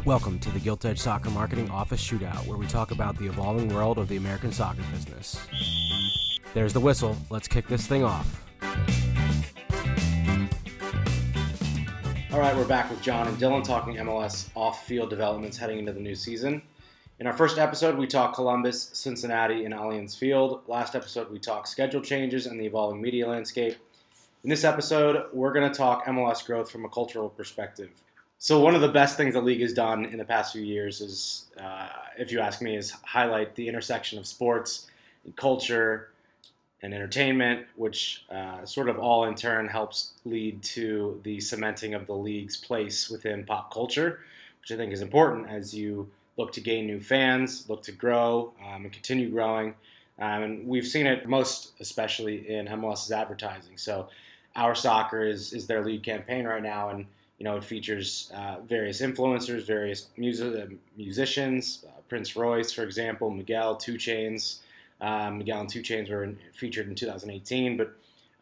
Welcome to the Gilt Edge Soccer Marketing Office Shootout, where we talk about the evolving world of the American soccer business. There's the whistle. Let's kick this thing off. All right, we're back with John and Dylan talking MLS off-field developments heading into the new season. In our first episode, we talked Columbus, Cincinnati, and Allianz Field. Last episode, we talked schedule changes and the evolving media landscape. In this episode, we're going to talk MLS growth from a cultural perspective. So one of the best things the league has done in the past few years is, if you ask me, is highlight the intersection of sports and culture and entertainment, which sort of all in turn helps lead to the cementing of the league's place within pop culture, which I think is important as you look to gain new fans, look to grow and continue growing. And we've seen it most especially in MLS's advertising. So Our Soccer is their lead campaign right now, and it features various influencers, various musicians, Prince Royce, for example, Miguel, 2 Chainz. Miguel and 2 Chainz were featured in 2018. But,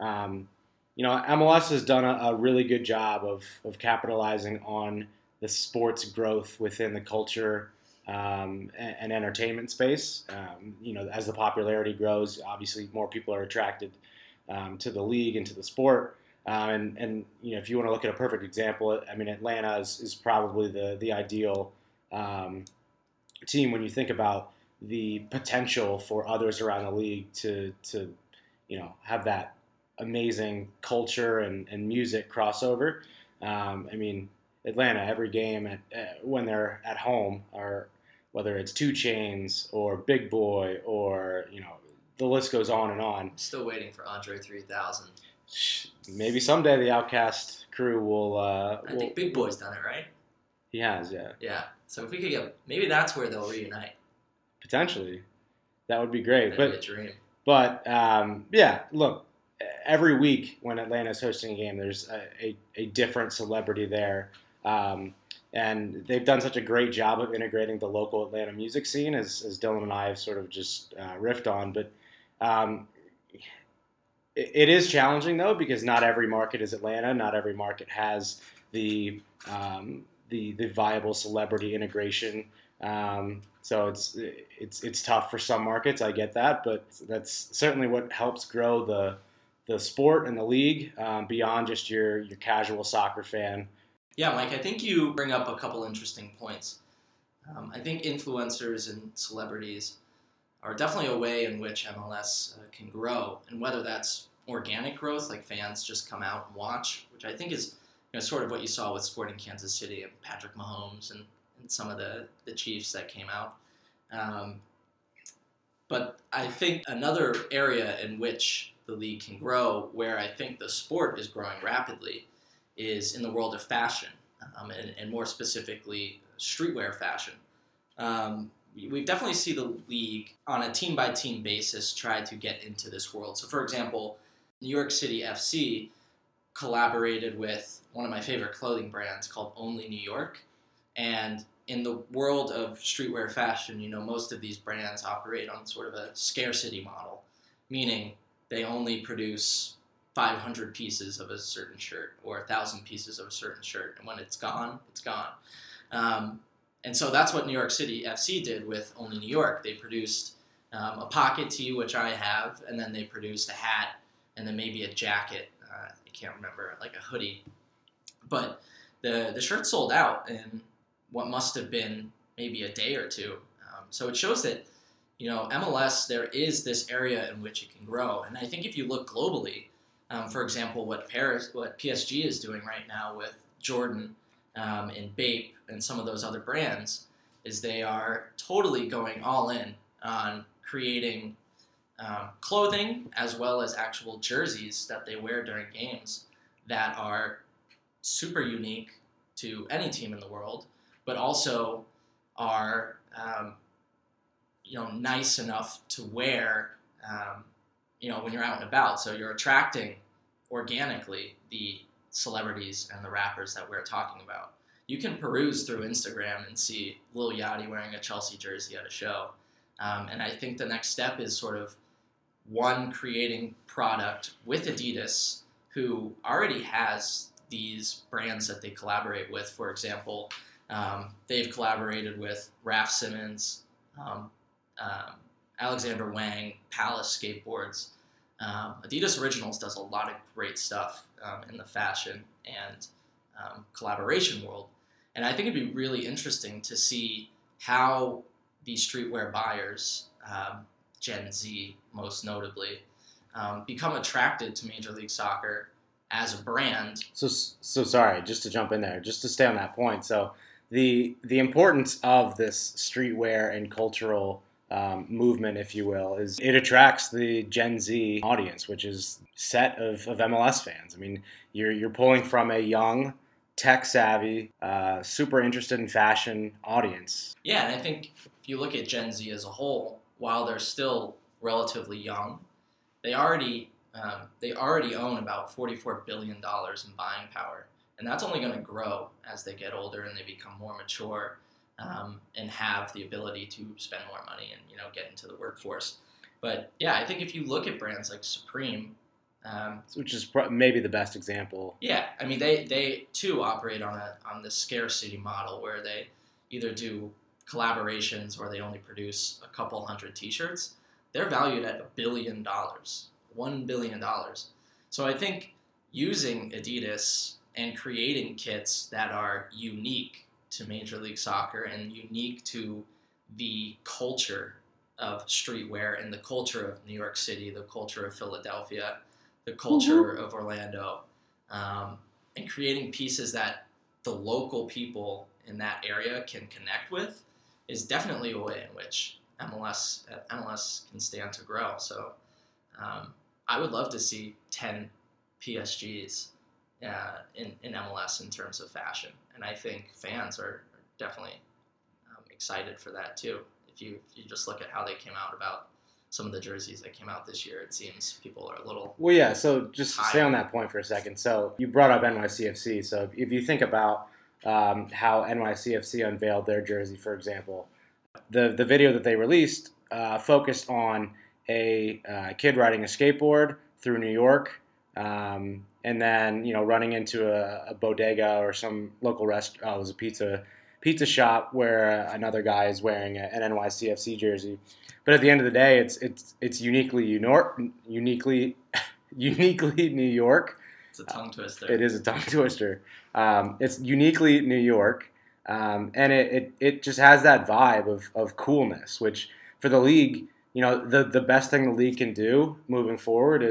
MLS has done a really good job of capitalizing on the sports growth within the culture and entertainment space. As the popularity grows, obviously more people are attracted to the league and to the sport. And if you want to look at a perfect example, I mean, Atlanta is probably the ideal team when you think about the potential for others around the league to have that amazing culture and music crossover. Atlanta, every game when they're at home, or whether it's 2 Chainz or Big Boy or the list goes on and on. Still waiting for Andre 3000. Maybe someday the Outcast crew will. I think Big Boy's done it, right? He has, yeah. Yeah. So if we could maybe that's where they'll reunite. Potentially, that would be great. That'd be a dream. But look, every week when Atlanta's hosting a game, there's a different celebrity there, and they've done such a great job of integrating the local Atlanta music scene, as Dylan and I have sort of just riffed on, but. It is challenging, though, because not every market is Atlanta. Not every market has the viable celebrity integration. So it's tough for some markets. I get that, but that's certainly what helps grow the sport and the league beyond just your casual soccer fan. Yeah, Mike, I think you bring up a couple interesting points. I think influencers and celebrities are definitely a way in which MLS can grow, and whether that's organic growth, like fans just come out and watch, which I think is sort of what you saw with Sporting Kansas City and Patrick Mahomes and some of the Chiefs that came out. But I think another area in which the league can grow, where I think the sport is growing rapidly, is in the world of fashion, and more specifically streetwear fashion. We definitely see the league on a team-by-team basis try to get into this world. So, for example, New York City FC collaborated with one of my favorite clothing brands called Only New York. And in the world of streetwear fashion, most of these brands operate on sort of a scarcity model, meaning they only produce 500 pieces of a certain shirt or 1,000 pieces of a certain shirt. And when it's gone, it's gone. And so that's what New York City FC did with Only New York. They produced a pocket tee, which I have, and then they produced a hat, and then maybe a jacket. I can't remember, like a hoodie. But the shirt sold out in what must have been maybe a day or two. So it shows that, MLS, there is this area in which it can grow. And I think if you look globally, for example, what PSG is doing right now with Jordan, and Bape and some of those other brands, is they are totally going all in on creating clothing as well as actual jerseys that they wear during games that are super unique to any team in the world, but also are nice enough to wear when you're out and about. So you're attracting organically the celebrities and the rappers that we're talking about. You can peruse through Instagram and see Lil Yachty wearing a Chelsea jersey at a show. And I think the next step is sort of creating product with Adidas, who already has these brands that they collaborate with. For example, They've collaborated with Raf Simons, Alexander Wang, Palace Skateboards. Adidas Originals does a lot of great stuff in the fashion and collaboration world. And I think it'd be really interesting to see how these streetwear buyers, Gen Z most notably, become attracted to Major League Soccer as a brand. So sorry, just to jump in there, just to stay on that point. So the importance of this streetwear and cultural movement, if you will, is it attracts the Gen Z audience, which is set of MLS fans. I mean, you're pulling from a young, tech-savvy, super interested in fashion audience. Yeah, and I think if you look at Gen Z as a whole, while they're still relatively young, they already own about $44 billion in buying power, and that's only going to grow as they get older and they become more mature and have the ability to spend more money and get into the workforce. But yeah, I think if you look at brands like Supreme, which is maybe the best example. Yeah, I mean they too operate on the scarcity model where they either do collaborations or they only produce a couple hundred T-shirts. They're valued at $1 billion, $1 billion. So I think using Adidas and creating kits that are unique to Major League Soccer and unique to the culture of streetwear and the culture of New York City, the culture of Philadelphia, the culture of Orlando, and creating pieces that the local people in that area can connect with is definitely a way in which MLS can stand to grow. So I would love to see 10 PSGs in MLS in terms of fashion, and I think fans are definitely excited for that too. If you just look at how they came out about some of the jerseys that came out this year, it seems people are a little... Well, yeah, so just stay on that point for a second. So you brought up NYCFC. So if you think about how NYCFC unveiled their jersey, for example, the video that they released focused on a kid riding a skateboard through New York and then, running into a bodega or some local restaurant. It was a pizza shop where another guy is wearing an NYCFC jersey. But at the end of the day, it's uniquely New York. It's a tongue twister. It is a tongue twister. It's uniquely New York, and it just has that vibe of coolness. Which for the league, the best thing the league can do moving forward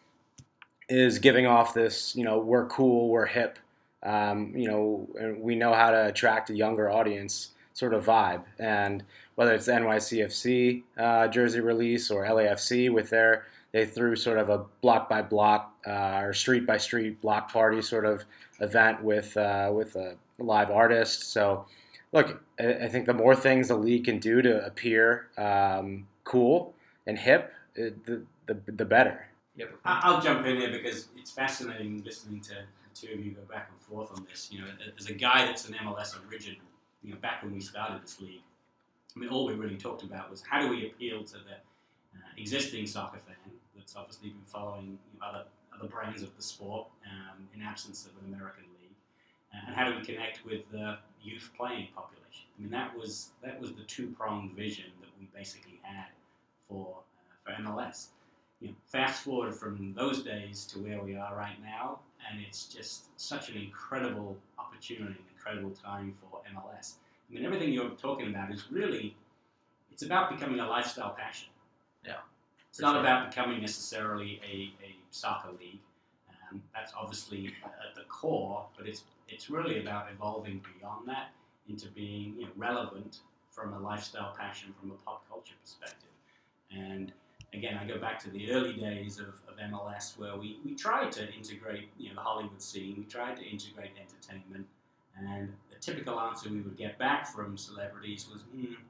is giving off this, we're cool, we're hip, and we know how to attract a younger audience sort of vibe. And whether it's the NYCFC jersey release or LAFC they threw sort of a block by block or street by street block party sort of event with a live artist. So look, I think the more things the league can do to appear cool and hip, the better. Yep. I'll jump in here because it's fascinating listening to the two of you go back and forth on this. As a guy that's an MLS original, back when we started this league, I mean, all we really talked about was how do we appeal to the existing soccer fan that's obviously been following other brands of the sport in absence of an American league, and how do we connect with the youth playing population. I mean, that was the two-pronged vision that we basically had for MLS. Fast forward from those days to where we are right now, and it's just such an incredible opportunity, an incredible time for MLS. I mean, everything you're talking about is really, it's about becoming a lifestyle passion. Yeah. It's not about becoming necessarily a soccer league. That's obviously at the core, but it's really about evolving beyond that into being relevant from a lifestyle passion, from a pop culture perspective. And again, I go back to the early days of MLS where we tried to integrate the Hollywood scene, we tried to integrate entertainment, and the typical answer we would get back from celebrities was,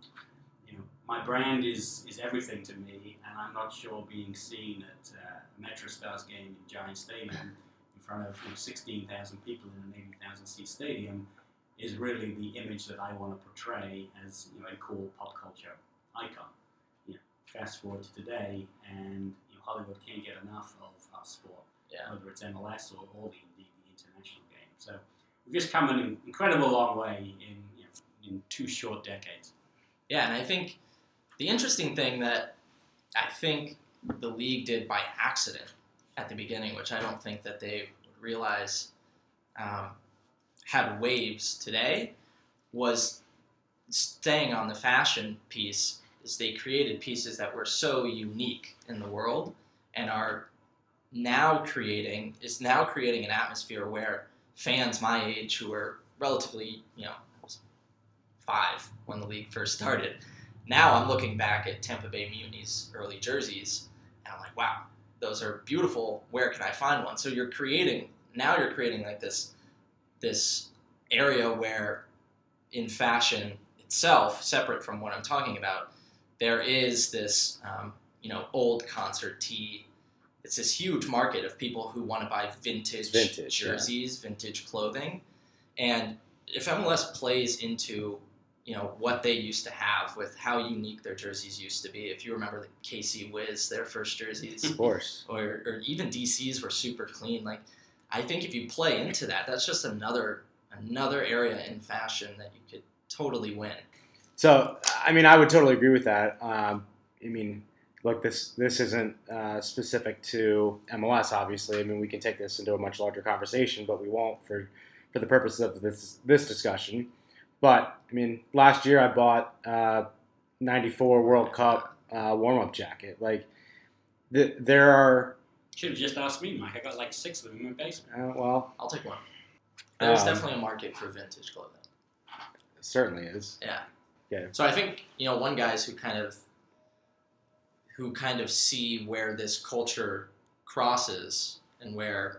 my brand is everything to me, and I'm not sure being seen at a MetroStars game in Giant Stadium in front of 16,000 people in an 80,000 seat stadium is really the image that I want to portray as a cool pop culture icon. Fast forward to today, and Hollywood can't get enough of our sport, whether it's MLS or indeed the international game. So we've just come an incredible long way in in 2 short decades. Yeah, and I think the interesting thing that I think the league did by accident at the beginning, which I don't think that they would realize had waves today, was staying on the fashion piece. Is they created pieces that were so unique in the world and are now creating an atmosphere where fans my age who were relatively, I was 5 when the league first started. Now I'm looking back at Tampa Bay Muni's early jerseys, and I'm like, wow, those are beautiful. Where can I find one? So you're creating like this area where in fashion itself, separate from what I'm talking about, there is this, old concert tee. It's this huge market of people who want to buy vintage jerseys, vintage clothing. And if MLS plays into, what they used to have with how unique their jerseys used to be, if you remember the KC Wiz, their first jerseys. Of course. Or even DC's were super clean. Like, I think if you play into that, that's just another area in fashion that you could totally win. So, I would totally agree with that. Look, this isn't specific to MLS, obviously. We can take this into a much larger conversation, but we won't for the purposes of this discussion. But, last year I bought 94 World Cup warm-up jacket. Like, there are... Should have just asked me, Mike. I got like 6 of them in my basement. I'll take one. There's definitely a market for vintage clothing. It certainly is. Yeah. Yeah. So I think, one guys who kind of see where this culture crosses and where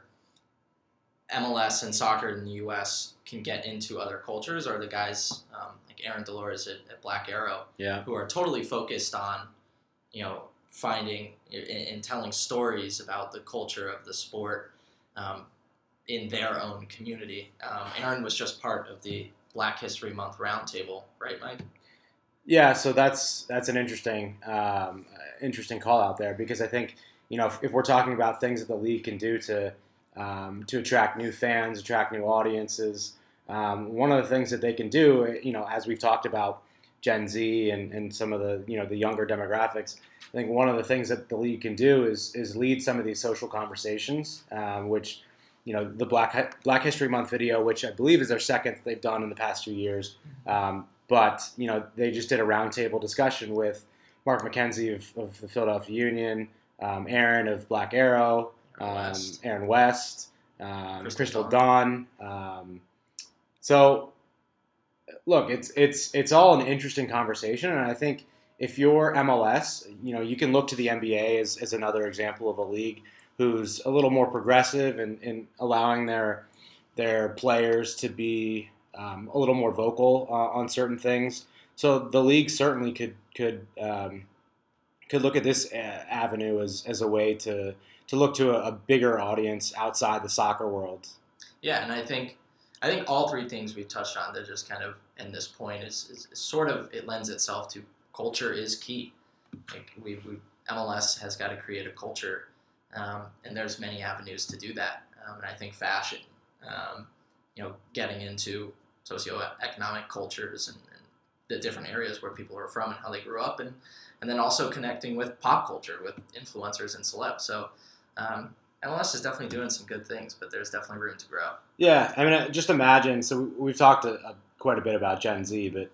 MLS and soccer in the U.S. can get into other cultures are the guys like Aaron Dolores at Black Arrow, who are totally focused on, finding and telling stories about the culture of the sport in their own community. Aaron was just part of the Black History Month roundtable, right, Mike? Yeah, so that's an interesting call out there, because I think if we're talking about things that the league can do to attract new fans, attract new audiences, one of the things that they can do, as we've talked about Gen Z and some of the the younger demographics, I think one of the things that the league can do is lead some of these social conversations, which the Black History Month video, which I believe is their second they've done in the past 2 years. But, they just did a roundtable discussion with Mark McKenzie of the Philadelphia Union, Aaron of Black Arrow, Aaron West, Crystal Dawn. So, look, it's all an interesting conversation, and I think if you're MLS, you can look to the NBA as another example of a league who's a little more progressive in allowing their players to be a little more vocal on certain things. So the league certainly could look at this avenue as a way to look to a bigger audience outside the soccer world. Yeah, and I think all 3 things we've touched on, they're just kind of, in this point, is sort of, it lends itself to culture is key. Like MLS has got to create a culture, and there's many avenues to do that. And I think fashion, getting into socioeconomic cultures and the different areas where people are from and how they grew up, and then also connecting with pop culture, with influencers and celebs. So MLS is definitely doing some good things, but there's definitely room to grow. Yeah, just imagine, so we've talked quite a bit about Gen Z, but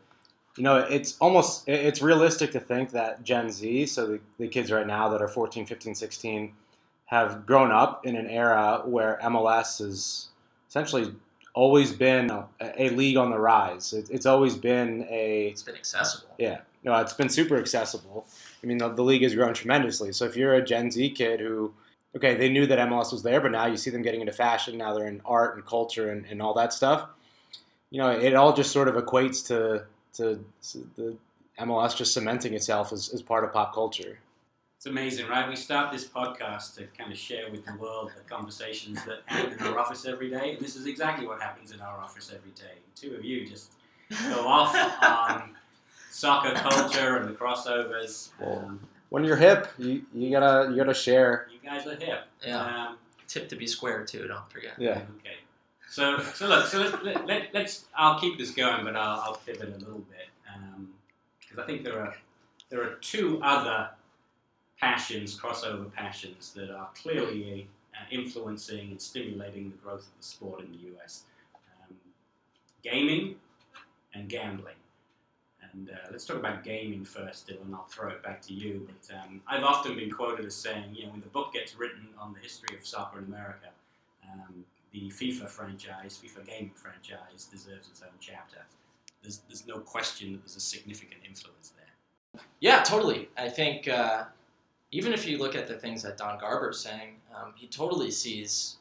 it's realistic to think that Gen Z, so the kids right now that are 14, 15, 16, have grown up in an era where MLS has essentially always been a league on the rise. It's always been It's been accessible. Yeah. No, it's been super accessible. The league has grown tremendously. So if you're a Gen Z kid who, okay, they knew that MLS was there, but now you see them getting into fashion, now they're in art and culture and all that stuff, it all just sort of equates to the MLS just cementing itself as part of pop culture. It's amazing, right? We start this podcast to kind of share with the world the conversations that happen in our office every day, and this is exactly what happens in our office every day. 2 of you just go off on soccer culture and the crossovers. When you're hip, you gotta share. You guys are hip. Yeah. Tip to be square too. Don't forget. Yeah. Okay. Let's. I'll keep this going, but I'll pivot a little bit because I think there are two other crossover passions that are clearly influencing and stimulating the growth of the sport in the US: gaming and gambling. And let's talk about gaming first, Dylan. I'll throw it back to you. But I've often been quoted as saying, when the book gets written on the history of soccer in America, the FIFA gaming franchise, deserves its own chapter. There's no question that there's a significant influence there. Yeah, totally. I think even if you look at the things that Don Garber's saying, he totally sees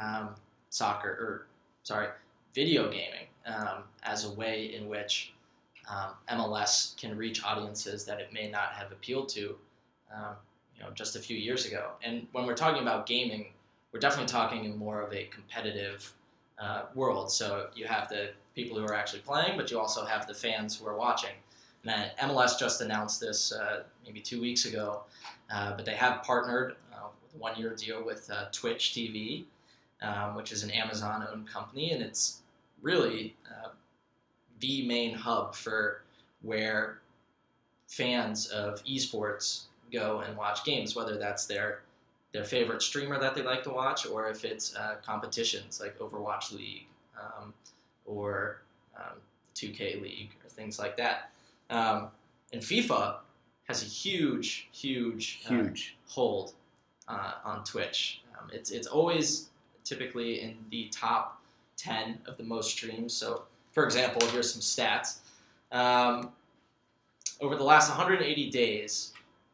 video gaming as a way in which MLS can reach audiences that it may not have appealed to, just a few years ago. And when we're talking about gaming, we're definitely talking in more of a competitive world. So you have the people who are actually playing, but you also have the fans who are watching. And MLS just announced this maybe 2 weeks ago, but they have partnered with a one-year deal with Twitch TV, which is an Amazon-owned company, and it's really the main hub for where fans of esports go and watch games, whether that's their favorite streamer that they like to watch, or if it's competitions like Overwatch League or 2K League or things like that. And FIFA has a huge hold on Twitch. It's always typically in the top 10 of the most streams. So, for example, here's some stats. Over the last 180 days,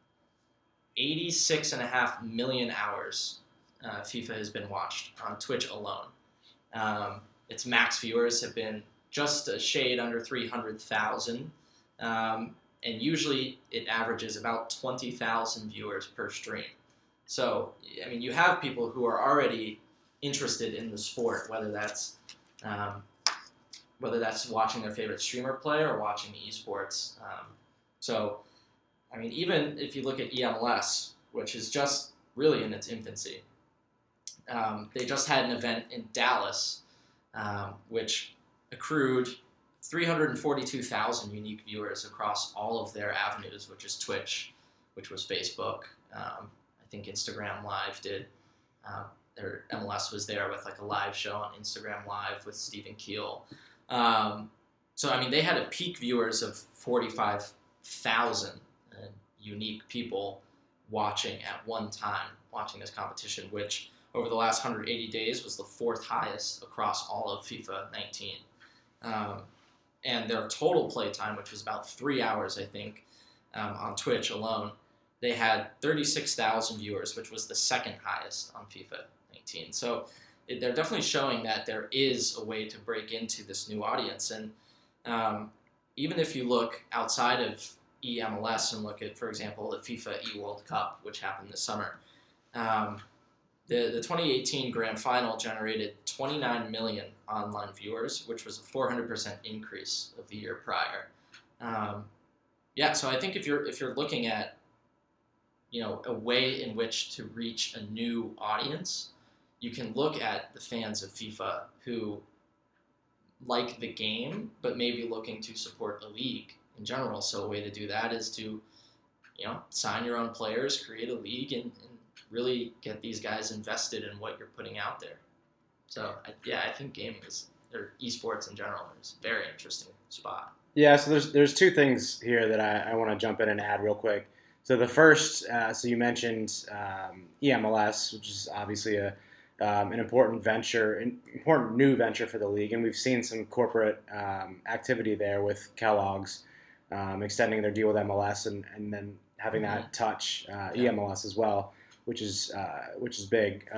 86.5 million hours FIFA has been watched on Twitch alone. Its max viewers have been just a shade under 300,000. And usually it averages about 20,000 viewers per stream. So, I mean, you have people who are already interested in the sport, whether that's watching their favorite streamer play or watching esports. So, I mean, even if you look at EMLS, which is just really in its infancy, they just had an event in Dallas, which accrued 342,000 unique viewers across all of their avenues, which is Twitch, which was Facebook. I think Instagram Live did. Their MLS was there with like a live show on Instagram Live with Stephen Keel. So, I mean, they had a peak viewers of 45,000 unique people watching at one time, watching this competition, which over the last 180 days was the fourth highest across all of FIFA 19. And their total play time, which was about 3 hours, I think, on Twitch alone, they had 36,000 viewers, which was the second highest on FIFA 19. So they're definitely showing that there is a way to break into this new audience. And even if you look outside of EMLS and look at, for example, the FIFA eWorld Cup, which happened this summer, the 2018 Grand Final generated 29 million online viewers, which was a 400% increase of the year prior. So I think if you're looking at a way in which to reach a new audience, you can look at the fans of FIFA who like the game, but maybe looking to support a league in general. So a way to do that is to, sign your own players, create a league, and really get these guys invested in what you're putting out there. So I think gaming or esports in general is a very interesting spot. Yeah, so there's two things here that I want to jump in and add real quick. So the first, so you mentioned EMLS, which is obviously an important new venture for the league, and we've seen some corporate activity there with Kellogg's extending their deal with MLS and then having that touch EMLS as well, which is big.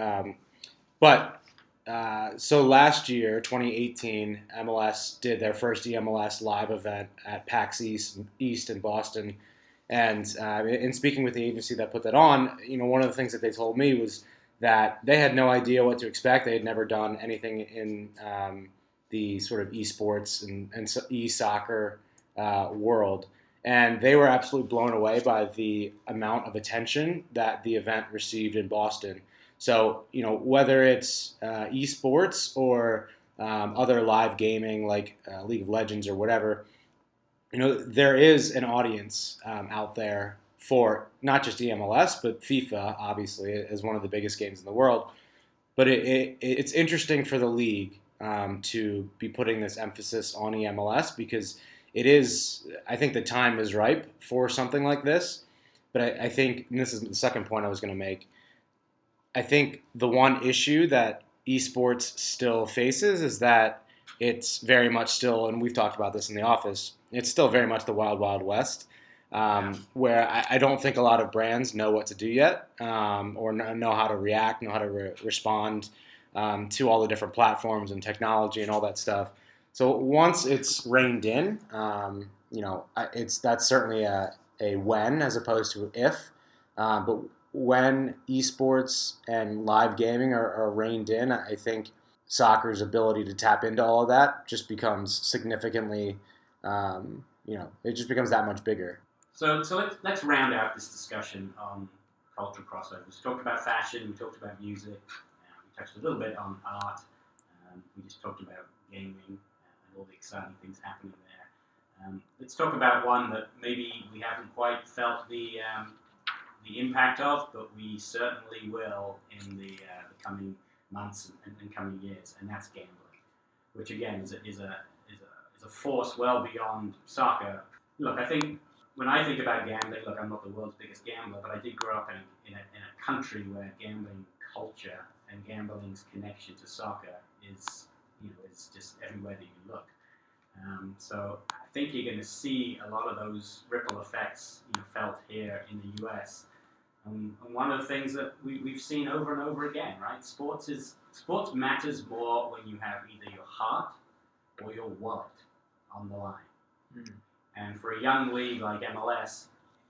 So last year, 2018, MLS did their first EMLS live event at PAX East in Boston. And in speaking with the agency that put that on, one of the things that they told me was that they had no idea what to expect. They had never done anything in the sort of esports and e-soccer world. And they were absolutely blown away by the amount of attention that the event received in Boston. So, whether it's esports or other live gaming like League of Legends or whatever, there is an audience out there for not just EMLS, but FIFA, obviously, is one of the biggest games in the world. But it's interesting for the league to be putting this emphasis on EMLS because I think the time is ripe for something like this. But I think, and this is the second point I was going to make, I think the one issue that esports still faces is that it's very much still, and we've talked about this in the office, it's still very much the wild, wild west, where I don't think a lot of brands know what to do yet, or know how to react, know how to respond to all the different platforms and technology and all that stuff. So once it's reined in, that's certainly a when as opposed to if. But when esports and live gaming are reined in, I think soccer's ability to tap into all of that just becomes significantly, it just becomes that much bigger. So let's round out this discussion on cultural crossovers. We talked about fashion, we talked about music, we touched a little bit on art, we just talked about gaming and all the exciting things happening there. Let's talk about one that maybe we haven't quite felt the impact of, but we certainly will in the coming months and coming years, and that's gambling, which again is a force well beyond soccer. Look, I think when I think about gambling, look, I'm not the world's biggest gambler, but I did grow up in a country where gambling culture and gambling's connection to soccer is just everywhere that you look. So I think you're going to see a lot of those ripple effects felt here in the US. And one of the things that we've seen over and over again, right? Sports matters more when you have either your heart or your wallet on the line. Mm-hmm. And for a young league like MLS,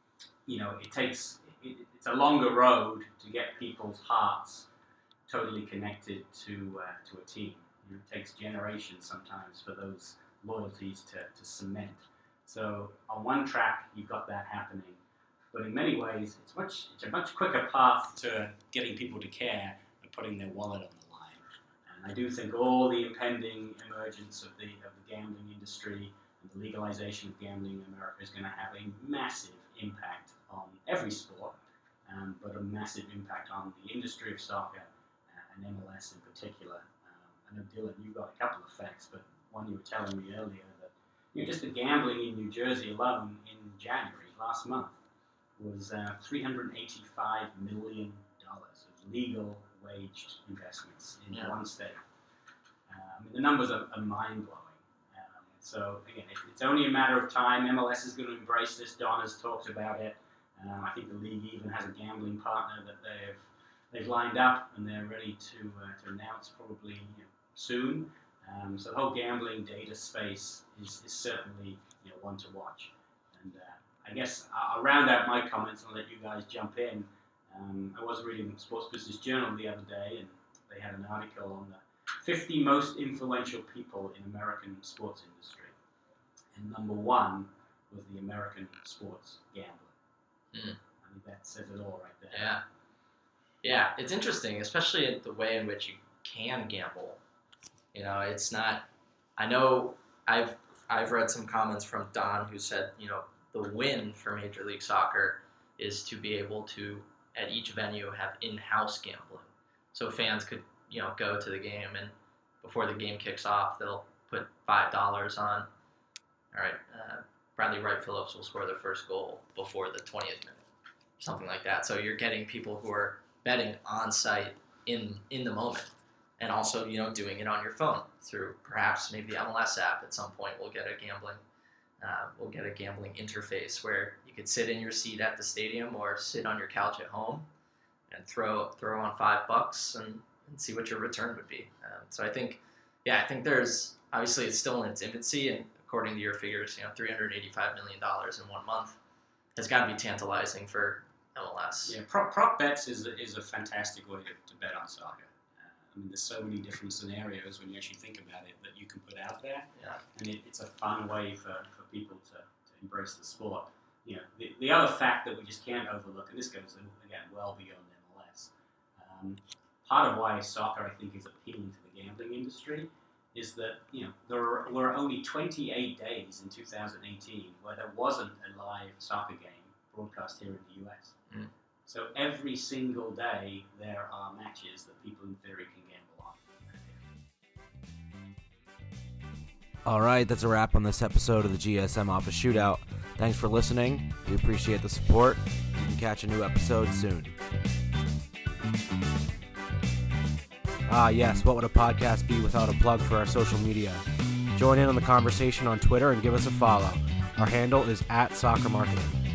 it's a longer road to get people's hearts totally connected to a team. It takes generations sometimes for those loyalties to cement. So on one track, you've got that happening. But in many ways, it's a much quicker path to getting people to care and putting their wallet on the line. And I do think all the impending emergence of the gambling industry and the legalization of gambling in America is going to have a massive impact on every sport, but a massive impact on the industry of soccer and MLS in particular. I know, Dylan, you've got a couple of facts, but one you were telling me earlier that just the gambling in New Jersey alone in January last month was $385 million of legal waged investments in one state. The numbers are mind-blowing. So again, it's only a matter of time. MLS is going to embrace this. Don has talked about it. I think the league even has a gambling partner that they've lined up and they're ready to announce probably soon. So the whole gambling data space is certainly one to watch. And I guess I'll round out my comments and let you guys jump in. I was reading Sports Business Journal the other day, and they had an article on the 50 most influential people in American sports industry. And number one was the American sports gambler. I think that says it all right there. Yeah, it's interesting, especially the way in which you can gamble. It's not. I know I've read some comments from Don who said the win for Major League Soccer is to be able to at each venue have in-house gambling, so fans could go to the game and before the game kicks off they'll put $5 on. All right, Bradley Wright Phillips will score the first goal before the 20th minute, something like that. So you're getting people who are betting on site in the moment. And also, doing it on your phone through perhaps maybe the MLS app at some point. We'll get a gambling interface where you could sit in your seat at the stadium or sit on your couch at home and throw on $5 and see what your return would be. So I think there's obviously it's still in its infancy, and according to your figures, $385 million in 1 month has got to be tantalizing for MLS. Yeah, prop bets is a fantastic way to bet on soccer. There's so many different scenarios when you actually think about it that you can put out there, and it's a fun way for people to embrace the sport. The other fact that we just can't overlook, and this goes again well beyond MLS, part of why soccer I think is appealing to the gambling industry is that there were only 28 days in 2018 where there wasn't a live soccer game broadcast here in the US. So every single day there are matches that people in theory can gamble on. All right, that's a wrap on this episode of the GSM Office Shootout. Thanks for listening. We appreciate the support. You can catch a new episode soon. Yes, what would a podcast be without a plug for our social media? Join in on the conversation on Twitter and give us a follow. Our handle is @soccermarketing.